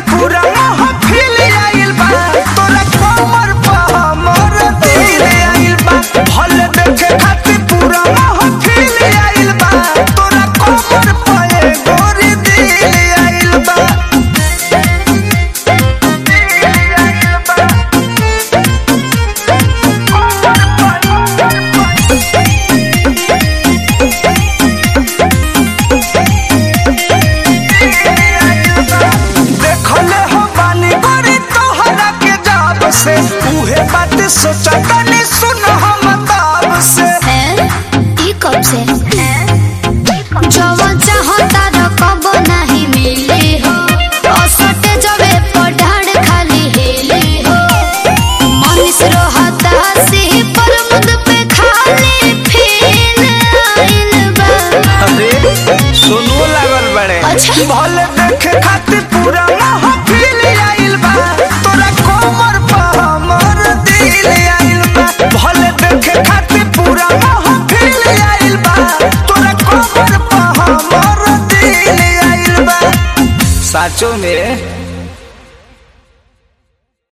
पूरा महफिल आइल बा तोरा कमर पे हमर दिल आइल बा भले देखे खातिर पूरा महफिल आइल बा तोरा कमर पे गोरी दिल आइल बा। से उहे बात सोचा तनी सुन हम ताब से ई कब से जवन चाहता रकब नहीं मिले हो असटे जबे पढ़ाड़ खाली हेले हो मनीष रहता से पर मुद पे खाली फेल आइल बा। अरे सुनो लागल बड़े अच्छा भले देखे खातिर पूरा महफिल आइल बा तोरा कमर पे हमर दिल आइल बा भले देखे खातिर पूरा महफिल आइल बा तोरा कमर पे हमर दिल आइल बा। साचो में